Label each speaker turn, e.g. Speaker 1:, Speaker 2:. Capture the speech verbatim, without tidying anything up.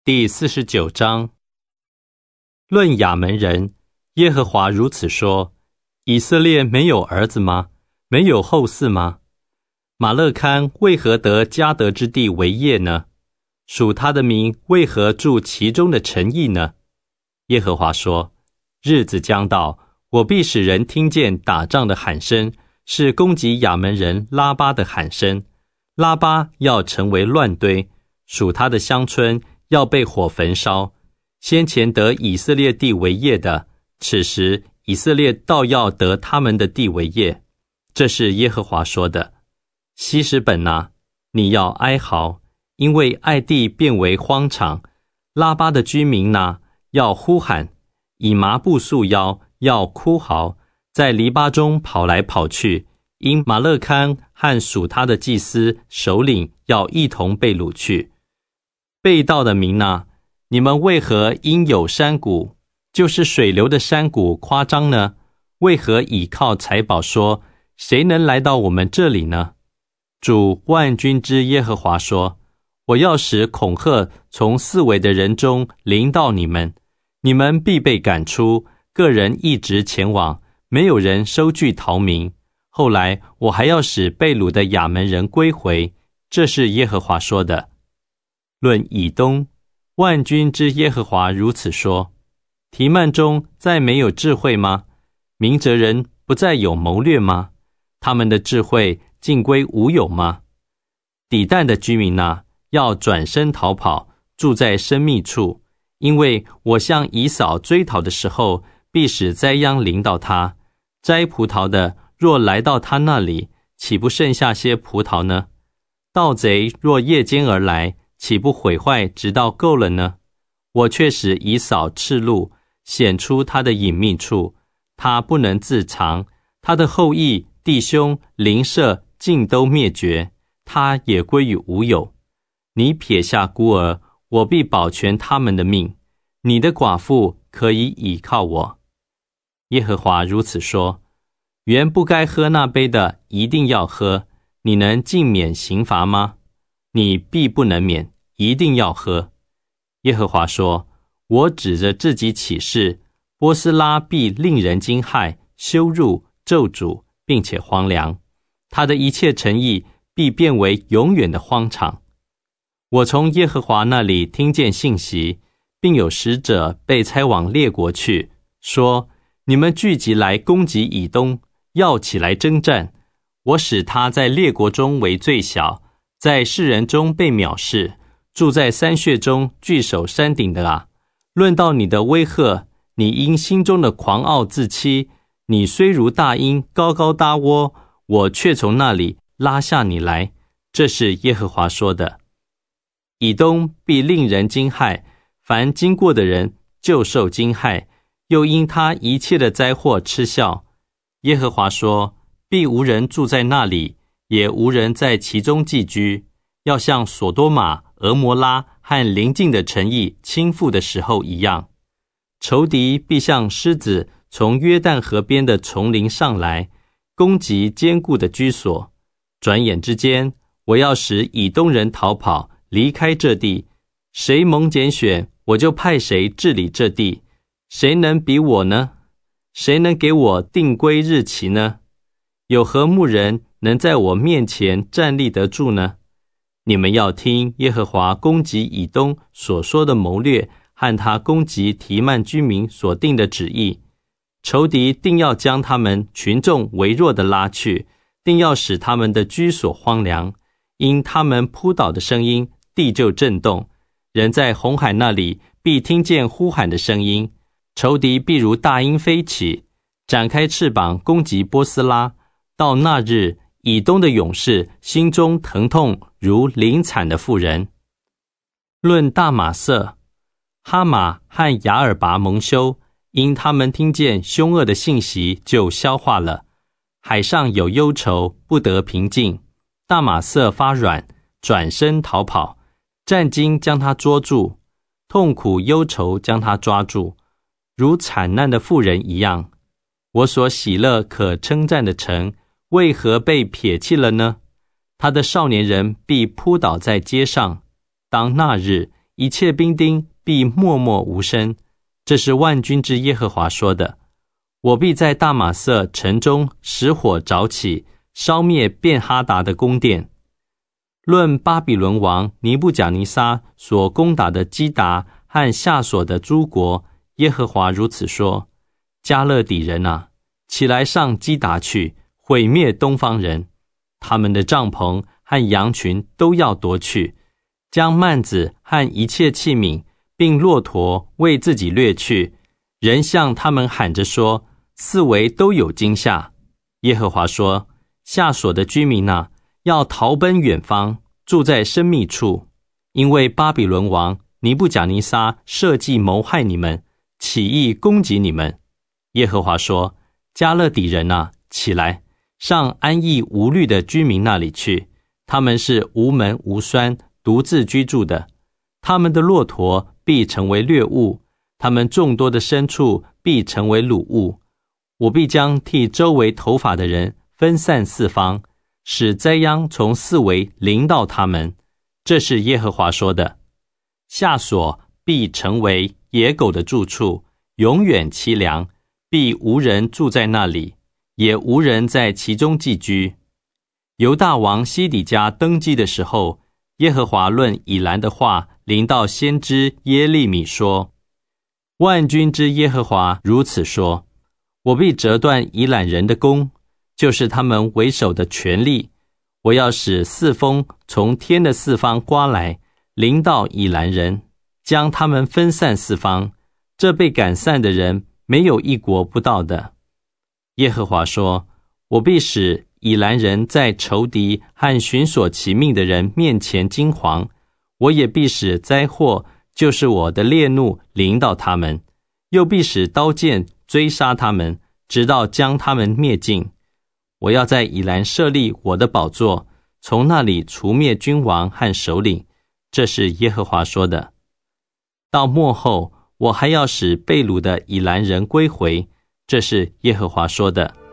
Speaker 1: 第四十九章，论亚门人，耶和华如此说：以色列没有儿子吗？没有后嗣吗？马勒堪为何得迦得之地为业呢？属他的民为何住其中的城邑呢？耶和华说：日子将到，我必使人听见打仗的喊声，是攻击亚门人拉巴的喊声。拉巴要成为乱堆，属他的乡村要被火焚烧。先前得以色列地为业的，此时以色列倒要得他们的地为业。这是耶和华说的。希实本啊，你要哀嚎，因为爱地变为荒场。拉巴的居民啊，要呼喊，以麻布束腰，要哭嚎，在篱笆中跑来跑去，因马勒堪和属他的祭司首领要一同被掳去。被盗的民啊，你们为何因有山谷，就是水流的山谷夸张呢？为何倚靠财宝说，谁能来到我们这里呢？主万军之耶和华说：我要使恐吓从四围的人中临到你们，你们必被赶出，个人一直前往，没有人收据逃民。后来我还要使被掳的亚门人归回，这是耶和华说的。论以东，万军之耶和华如此说：提曼中再没有智慧吗？明哲人不再有谋略吗？他们的智慧尽归无有吗？底但的居民啊，要转身逃跑，住在生密处，因为我向以扫追讨的时候，必使灾殃临到他。摘葡萄的若来到他那里，岂不剩下些葡萄呢？盗贼若夜间而来，岂不毁坏直到够了呢？我却使以扫赤露，显出他的隐秘处，他不能自藏，他的后裔弟兄邻舍尽都灭绝，他也归于无有。你撇下孤儿，我必保全他们的命，你的寡妇可以倚靠我。耶和华如此说：原不该喝那杯的一定要喝，你能尽免刑罚吗？你必不能免，一定要喝。耶和华说：我指着自己起誓，波斯拉必令人惊骇、羞辱、咒诅，并且荒凉，他的一切诚意必变为永远的荒场。我从耶和华那里听见信息，并有使者被差往列国去，说：你们聚集来攻击以东，要起来征战。我使他在列国中为最小，在世人中被藐视，住在山穴中据守山顶的啊！论到你的威吓，你因心中的狂傲自欺，你虽如大鹰高高搭窝，我却从那里拉下你来。这是耶和华说的。以东必令人惊骇，凡经过的人就受惊骇，又因他一切的灾祸嗤笑。耶和华说：必无人住在那里，也无人在其中寄居，要像所多玛、俄摩拉和邻近的城邑倾覆的时候一样。仇敌必像狮子从约旦河边的丛林上来，攻击坚固的居所。转眼之间，我要使以东人逃跑，离开这地。谁蒙拣选，我就派谁治理这地。谁能比我呢？谁能给我定规日期呢？有何牧人能在我面前站立得住呢？你们要听耶和华攻击以东所说的谋略，和他攻击提曼居民所定的旨意。仇敌定要将他们群众微弱的拉去，定要使他们的居所荒凉。因他们扑倒的声音，地就震动。人在红海那里必听见呼喊的声音。仇敌必如大鹰飞起，展开翅膀攻击波斯拉。到那日，以东的勇士心中疼痛如临产的妇人。论大马色，哈马和雅尔拔蒙羞，因他们听见凶恶的信息就消化了。海上有忧愁，不得平静。大马色发软，转身逃跑，战惊将他捉住，痛苦忧愁将他抓住，如惨难的妇人一样。我所喜乐可称赞的城，为何被撇弃了呢？他的少年人必扑倒在街上。当那日， 一切兵丁必默默无声。这是万军之耶和华说的。我必在大马色城中使火着起，烧灭便哈达的宫殿。论巴比伦王尼布甲尼撒所攻打的基达和下所的诸国，耶和华如此说：加勒底人啊，起来上基达去，毁灭东方人。他们的帐篷和羊群都要夺去，将幔子和一切器皿并骆驼为自己掠去。人向他们喊着说：四围都有惊吓。耶和华说：下所的居民啊，要逃奔远方，住在深密处，因为巴比伦王尼布甲尼撒设计谋害你们，起意攻击你们。耶和华说：加勒底人啊，起来，上安逸无虑的居民那里去，他们是无门无栓，独自居住的。他们的骆驼必成为掠物，他们众多的牲畜必成为掳物。我必将剃周围头发的人分散四方，使灾殃从四围临到他们。这是耶和华说的。下所必成为野狗的住处，永远凄凉，必无人住在那里，也无人在其中寄居。犹大王西底家登基的时候，耶和华论以兰的话临到先知耶利米说：万军之耶和华如此说：我必折断以兰人的弓，就是他们为首的权力。我要使四风从天的四方刮来，临到以兰人，将他们分散四方。这被赶散的人，没有一国不到的。耶和华说：我必使以兰人在仇敌和寻索其命的人面前惊惶，我也必使灾祸，就是我的烈怒临到他们，又必使刀剑追杀他们，直到将他们灭尽。我要在以兰设立我的宝座，从那里除灭君王和首领。这是耶和华说的。到末后，我还要使被掳的以兰人归回。这是耶和华说的。